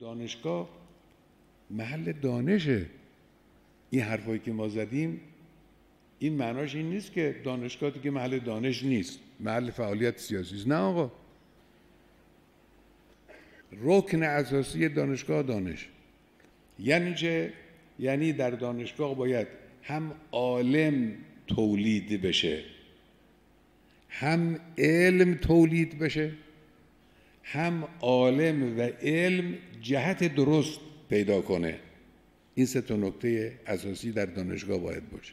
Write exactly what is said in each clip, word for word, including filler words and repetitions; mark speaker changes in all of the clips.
Speaker 1: دانشگاه محل دانشه. این حرفایی که ما زدیم این معناش این نیست که دانشگاه دیگه محل دانش نیست، محل فعالیت سیاسی است. نه آقا، رکن اساسی دانشگاه دانش. یعنی چه؟ یعنی در دانشگاه باید هم عالم تولید بشه، هم علم تولید بشه، هم عالم و علم جهت درست پیدا کنه. این سه تا نکته اساسی در دانشگاه باید باشه.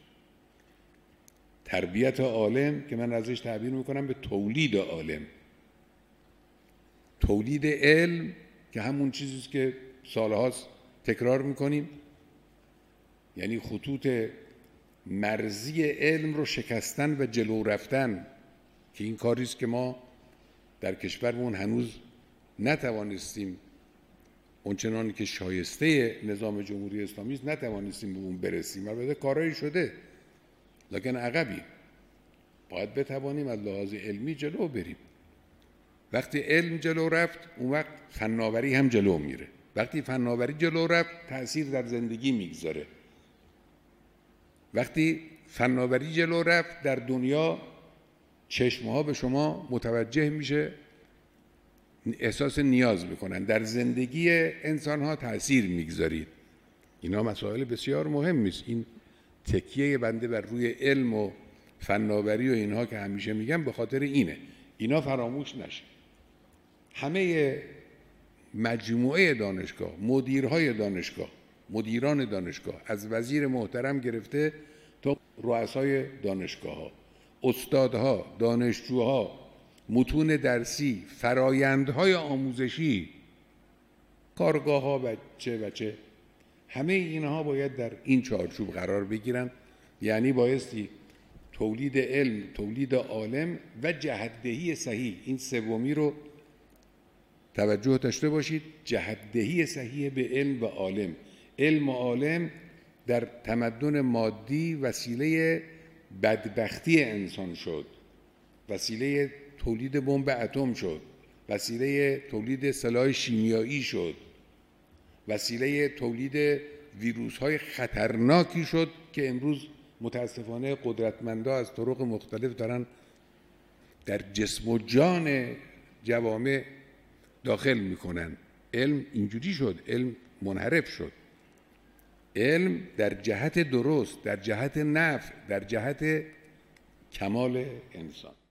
Speaker 1: تربیت عالم که من ازش تعبیر میکنم به تولید عالم، تولید علم که همون چیزیست که سالهاست تکرار میکنیم، یعنی خطوط مرزی علم رو شکستن و جلو رفتن، که این کاریست که ما در کشورمون هنوز نتوانستیم اونچنان که شایسته نظام جمهوری اسلامی است نتوانستیم به اون برسیم. البته کارایی شده لکن عقبی. باید بتوانیم از لحاظ علمی جلو بریم. وقتی علم جلو رفت اون وقت فناوری هم جلو میره. وقتی فناوری جلو رفت تأثیر در زندگی میگذاره. وقتی فناوری جلو رفت در دنیا چشمها به شما متوجه میشه، احساس نیاز میکنن، در زندگی انسان ها تأثیر میگذارید. اینا مسائل بسیار مهمی است. این تکیه بنده بر روی علم و فناوری و اینها که همیشه میگم به خاطر اینه، اینا فراموش نشه. همه مجموعه دانشگاه، مدیرهای دانشگاه، مدیران دانشگاه، از وزیر محترم گرفته تا رؤسای دانشگاه ها، استادها، دانشجوها، متون درسی، فرایندهای آموزشی، کارگاه ها و چه و چه، همه اینها باید در این چارچوب قرار بگیرن. یعنی بایستی تولید علم، تولید عالم و جهت‌دهی صحیح، این سومی رو توجه داشته باشید، جهت‌دهی صحیح به علم و عالم. علم و عالم در تمدن مادی وسیله بدبختی انسان شد، وسیله تولید بمب اتم شد، وسیله تولید سلاح شیمیایی شد، وسیله تولید ویروس‌های خطرناکی شد که امروز متاسفانه قدرتمندا از طرق مختلف دارن در جسم و جان جوامع داخل میکنن. علم اینجوری شد، علم منحرف شد. علم در جهت درست، در جهت نفع، در جهت کمال انسان.